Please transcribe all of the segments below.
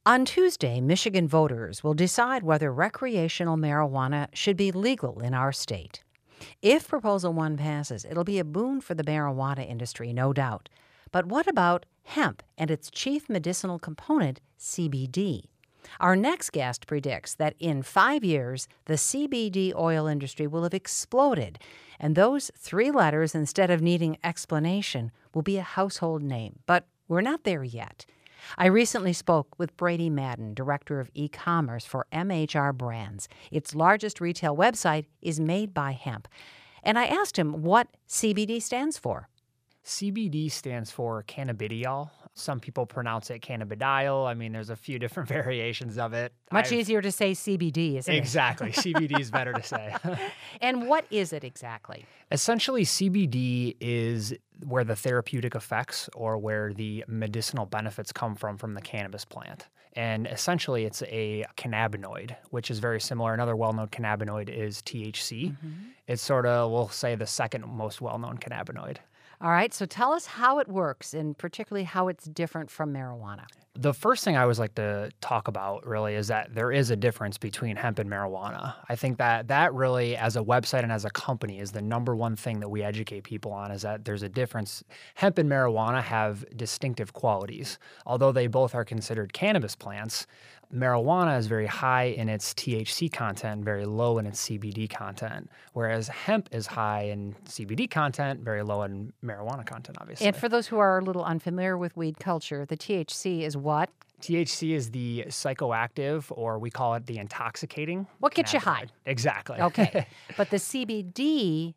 On Tuesday, Michigan voters will decide whether recreational marijuana should be legal in our state. If Proposal 1 passes, it'll be a boon for the marijuana industry, no doubt. But what about hemp and its chief medicinal component, CBD? Our next guest predicts that in 5 years, the CBD oil industry will have exploded, and those 3 letters, instead of needing explanation, will be a household name. But we're not there yet. I recently spoke with Brady Madden, Director of E-commerce for MHR Brands. Its largest retail website is Made by Hemp. And I asked him what CBD stands for. CBD stands for cannabidiol. Some people pronounce it cannabidiol. I mean, there's a few different variations of it. Much easier to say CBD, isn't it? Exactly. CBD is better to say. And what is it exactly? Essentially, CBD is where the therapeutic effects or where the medicinal benefits come from the cannabis plant. And essentially, it's a cannabinoid, which is very similar. Another well-known cannabinoid is THC. It's sort of, we'll say, the second most well-known cannabinoid. All right, so tell us how it works and particularly how it's different from marijuana. The first thing I always like to talk about really is that there is a difference between hemp and marijuana. I think that really, as a website and as a company, is the number one thing that we educate people on, is that there's a difference. Hemp and marijuana have distinctive qualities. Although they both are considered cannabis plants, marijuana is very high in its THC content, very low in its CBD content, whereas hemp is high in CBD content, very low in marijuana content, obviously. And for those who are a little unfamiliar with weed culture, the THC is what? THC is the psychoactive, or we call it the intoxicating. What gets you high? Exactly. Okay. But the CBD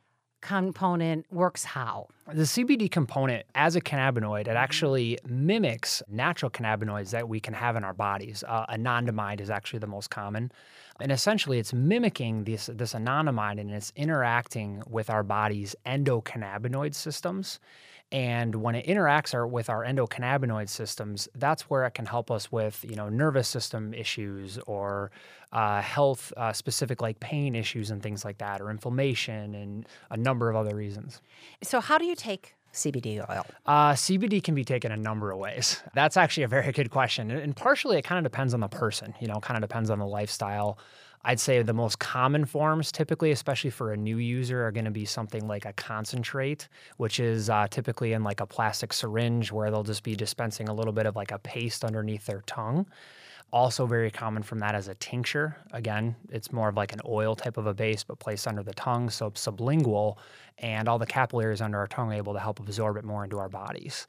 component works how? The CBD component, as a cannabinoid, it actually mimics natural cannabinoids that we can have in our bodies. Anandamide is actually the most common. And essentially, it's mimicking this anandamide, and it's interacting with our body's endocannabinoid systems. And when it interacts with our endocannabinoid systems, that's where it can help us with, nervous system issues or health specific like pain issues and things like that, or inflammation and a number of other reasons. So how do you take CBD oil? CBD can be taken a number of ways. That's actually a very good question. And partially it kind of depends on the person, kind of depends on the lifestyle. I'd say the most common forms typically, especially for a new user, are going to be something like a concentrate, which is typically in like a plastic syringe where they'll just be dispensing a little bit of like a paste underneath their tongue. Also very common from that is a tincture. Again, it's more of like an oil type of a base, but placed under the tongue, so sublingual, and all the capillaries under our tongue are able to help absorb it more into our bodies.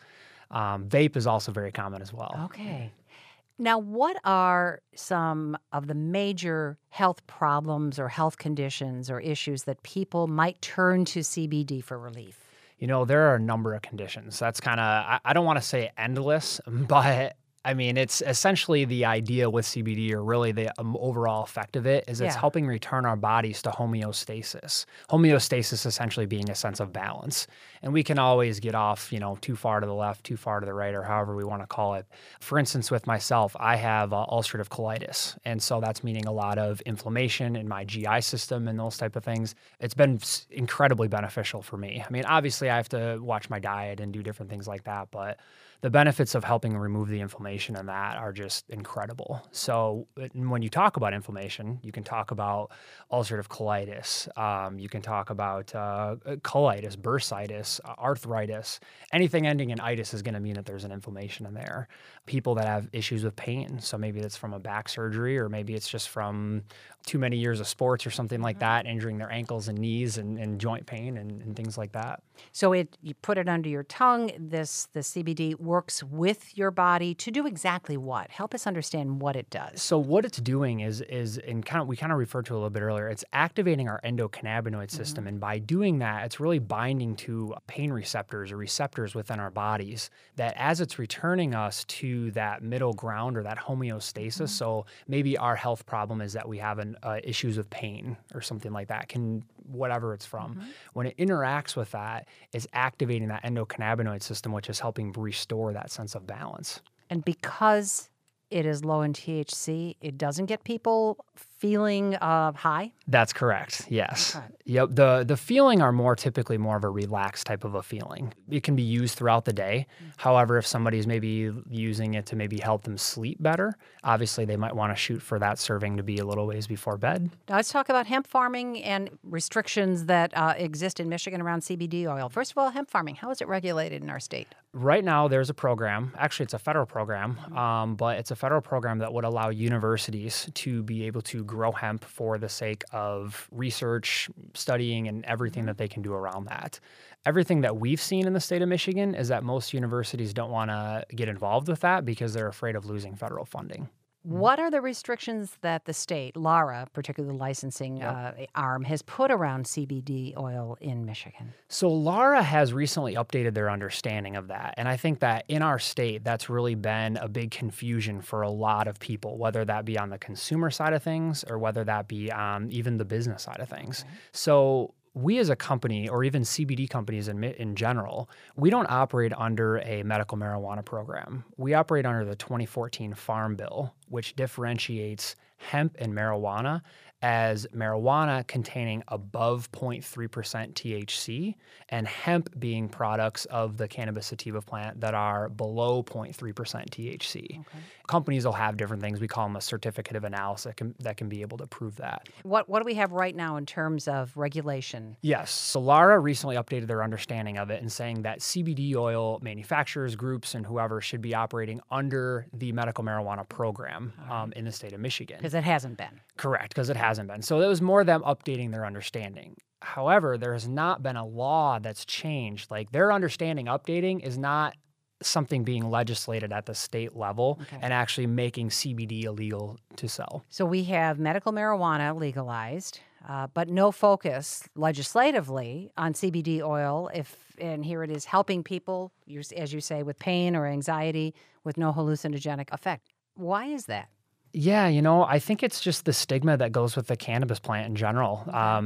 Vape is also very common as well. Okay. Now, what are some of the major health problems or health conditions or issues that people might turn to CBD for relief? There are a number of conditions. That's kind of, I don't want to say endless, but I mean, it's essentially the idea with CBD, or really the overall effect of it, is it's helping return our bodies to homeostasis. Homeostasis essentially being a sense of balance. And we can always get off, too far to the left, too far to the right, or however we want to call it. For instance, with myself, I have ulcerative colitis. And so that's meaning a lot of inflammation in my GI system and those type of things. It's been incredibly beneficial for me. I mean, obviously I have to watch my diet and do different things like that, but the benefits of helping remove the inflammation in that are just incredible. So when you talk about inflammation, you can talk about ulcerative colitis. You can talk about colitis, bursitis, arthritis. Anything ending in itis is going to mean that there's an inflammation in there. People that have issues with pain, so maybe it's from a back surgery, or maybe it's just from too many years of sports or something like that, injuring their ankles and knees and joint pain and things like that. So you put it under your tongue. The CBD works with your body to do exactly what? Help us understand what it does. So what it's doing is we kind of referred to a little bit earlier. It's activating our endocannabinoid system, and by doing that, it's really binding to pain receptors or receptors within our bodies. That as it's returning us to that middle ground or that homeostasis. So maybe our health problem is that we have issues with pain or something like that. Whatever it's from. When it interacts with that, it's activating that endocannabinoid system, which is helping restore that sense of balance. And because it is low in THC, it doesn't get people feeling high? That's correct. Yes. Okay. Yep. The feeling are typically more of a relaxed type of a feeling. It can be used throughout the day. However, if somebody's maybe using it to maybe help them sleep better, obviously they might want to shoot for that serving to be a little ways before bed. Now let's talk about hemp farming and restrictions that exist in Michigan around CBD oil. First of all, hemp farming, how is it regulated in our state? Right now, there's a program. Actually, it's a federal program, but it's a federal program that would allow universities to be able to grow hemp for the sake of research, studying, and everything that they can do around that. Everything that we've seen in the state of Michigan is that most universities don't want to get involved with that because they're afraid of losing federal funding. What are the restrictions that the state, LARA, particularly the licensing arm, has put around CBD oil in Michigan? So LARA has recently updated their understanding of that. And I think that in our state, that's really been a big confusion for a lot of people, whether that be on the consumer side of things or whether that be on even the business side of things. Okay. So we as a company, or even CBD companies in general, we don't operate under a medical marijuana program. We operate under the 2014 Farm Bill, which differentiates hemp and marijuana as marijuana containing above 0.3% THC and hemp being products of the cannabis sativa plant that are below 0.3% THC. Okay. Companies will have different things. We call them a certificate of analysis that can be able to prove that. What do we have right now in terms of regulation? Yes. So LARA recently updated their understanding of it and saying that CBD oil manufacturers, groups, and whoever should be operating under the medical marijuana program in the state of Michigan. Because it hasn't been. Correct, because it hasn't been. So it was more them updating their understanding. However, there has not been a law that's changed. Like their understanding updating is not something being legislated at the state level and actually making CBD illegal to sell. So we have medical marijuana legalized, but no focus legislatively on CBD oil. And here it is helping people, as you say, with pain or anxiety with no hallucinogenic effect. Why is that? Yeah, I think it's just the stigma that goes with the cannabis plant in general.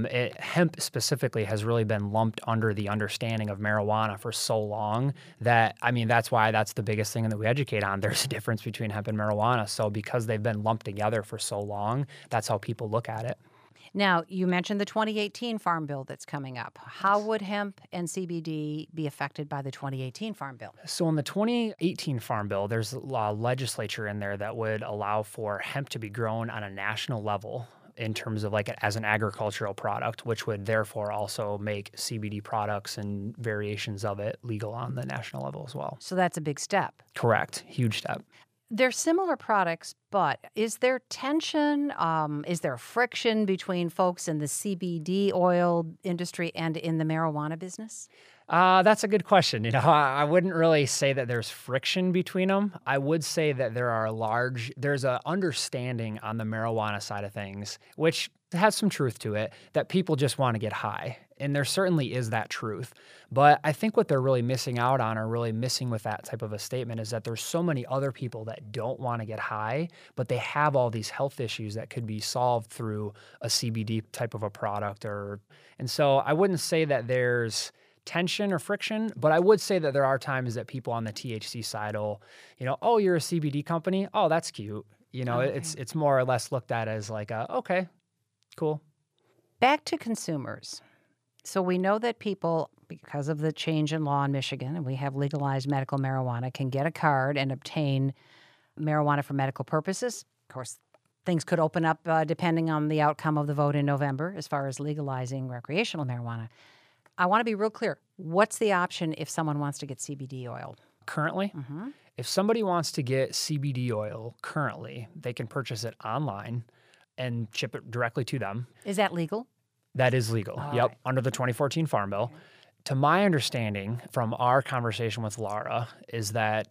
Hemp specifically has really been lumped under the understanding of marijuana for so long that, that's why that's the biggest thing that we educate on. There's a difference between hemp and marijuana. So because they've been lumped together for so long, that's how people look at it. Now, you mentioned the 2018 Farm Bill that's coming up. How would hemp and CBD be affected by the 2018 Farm Bill? So in the 2018 Farm Bill, there's a legislature in there that would allow for hemp to be grown on a national level in terms of as an agricultural product, which would therefore also make CBD products and variations of it legal on the national level as well. So that's a big step. Correct. Huge step. They're similar products, but is there tension? Is there friction between folks in the CBD oil industry and in the marijuana business? That's a good question. I wouldn't really say that there's friction between them. I would say that there's an understanding on the marijuana side of things, which has some truth to it, that people just want to get high. And there certainly is that truth. But I think what they're really missing out on, or really missing with that type of a statement, is that there's so many other people that don't want to get high, but they have all these health issues that could be solved through a CBD type of a product. And so I wouldn't say that there's tension or friction, but I would say that there are times that people on the THC side will, oh, you're a CBD company? Oh, that's cute. It's more or less looked at as okay, cool. Back to consumers. So we know that people, because of the change in law in Michigan, and we have legalized medical marijuana, can get a card and obtain marijuana for medical purposes. Of course, things could open up depending on the outcome of the vote in November as far as legalizing recreational marijuana. I want to be real clear. What's the option if someone wants to get CBD oil? Currently? Mm-hmm. If somebody wants to get CBD oil currently, they can purchase it online and ship it directly to them. Is that legal? That is legal. Yep, right. Under the 2014 Farm Bill. Okay. To my understanding from our conversation with LARA is that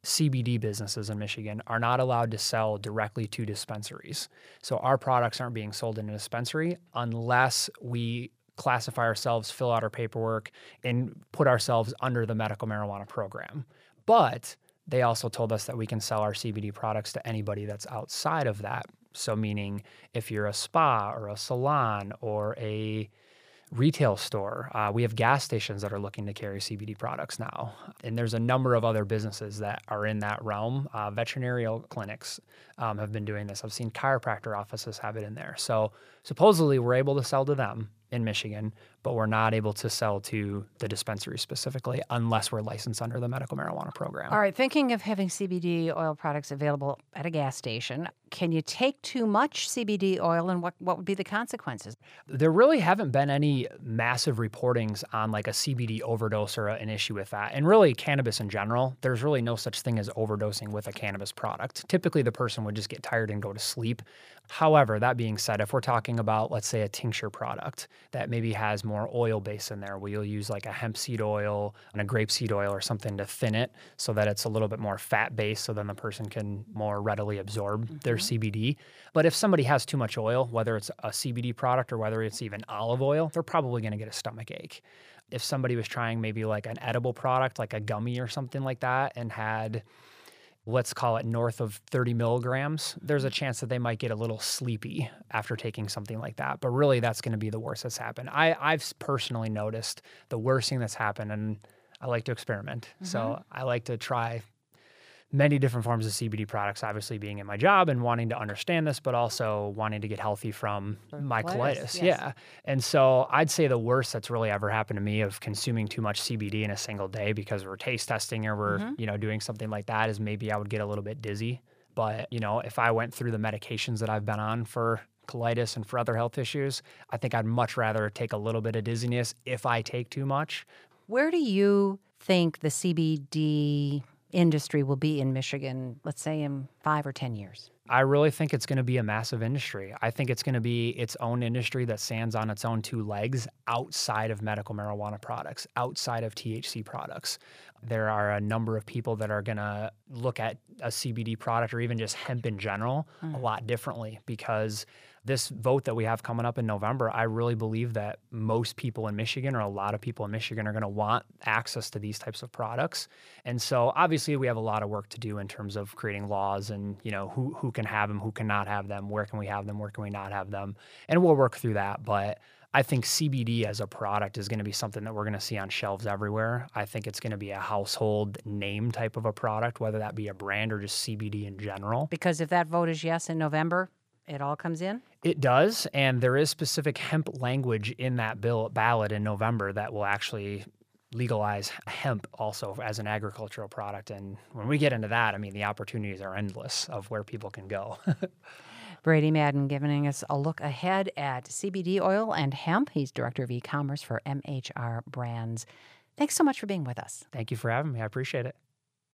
CBD businesses in Michigan are not allowed to sell directly to dispensaries. So our products aren't being sold in a dispensary unless we classify ourselves, fill out our paperwork, and put ourselves under the medical marijuana program. But they also told us that we can sell our CBD products to anybody that's outside of that. So meaning if you're a spa or a salon or a retail store. We have gas stations that are looking to carry CBD products now. And there's a number of other businesses that are in that realm. Veterinarian clinics have been doing this. I've seen chiropractor offices have it in there. So supposedly we're able to sell to them in Michigan, but we're not able to sell to the dispensary specifically unless we're licensed under the medical marijuana program. All right, thinking of having CBD oil products available at a gas station, can you take too much CBD oil, and what would be the consequences? There really haven't been any massive reportings on like a CBD overdose or an issue with that. And really cannabis in general, there's really no such thing as overdosing with a cannabis product. Typically the person would just get tired and go to sleep. However, that being said, if we're talking about, let's say, a tincture product that maybe has more oil base in there, where you'll use like a hemp seed oil and a grape seed oil or something to thin it so that it's a little bit more fat based, so then the person can more readily absorb their CBD. But if somebody has too much oil, whether it's a CBD product or whether it's even olive oil, they're probably going to get a stomach ache. If somebody was trying maybe like an edible product, like a gummy or something like that, and had, let's call it north of 30 milligrams, there's a chance that they might get a little sleepy after taking something like that. But really, that's going to be the worst that's happened. I've personally noticed the worst thing that's happened, and I like to experiment. So I like to try many different forms of CBD products, obviously being in my job and wanting to understand this, but also wanting to get healthy from my colitis. Yes. Yeah. And so I'd say the worst that's really ever happened to me of consuming too much CBD in a single day because we're taste testing or we're, doing something like that is maybe I would get a little bit dizzy. But, if I went through the medications that I've been on for colitis and for other health issues, I think I'd much rather take a little bit of dizziness if I take too much. Where do you think the CBD industry will be in Michigan, let's say in 5 or 10 years? I really think it's going to be a massive industry. I think it's going to be its own industry that stands on its own two legs outside of medical marijuana products, outside of THC products. There are a number of people that are going to look at a CBD product or even just hemp in general a lot differently, because this vote that we have coming up in November, I really believe that most people in Michigan, or a lot of people in Michigan, are going to want access to these types of products. And so obviously we have a lot of work to do in terms of creating laws and, who can have them, who cannot have them, where can we have them, where can we not have them. And we'll work through that. But I think CBD as a product is going to be something that we're going to see on shelves everywhere. I think it's going to be a household name type of a product, whether that be a brand or just CBD in general. Because if that vote is yes in November, it all comes in? It does, and there is specific hemp language in that ballot in November that will actually legalize hemp also as an agricultural product. And when we get into that, I mean, the opportunities are endless of where people can go. Brady Madden giving us a look ahead at CBD oil and hemp. He's Director of E-commerce for MHR Brands. Thanks so much for being with us. Thank you for having me. I appreciate it.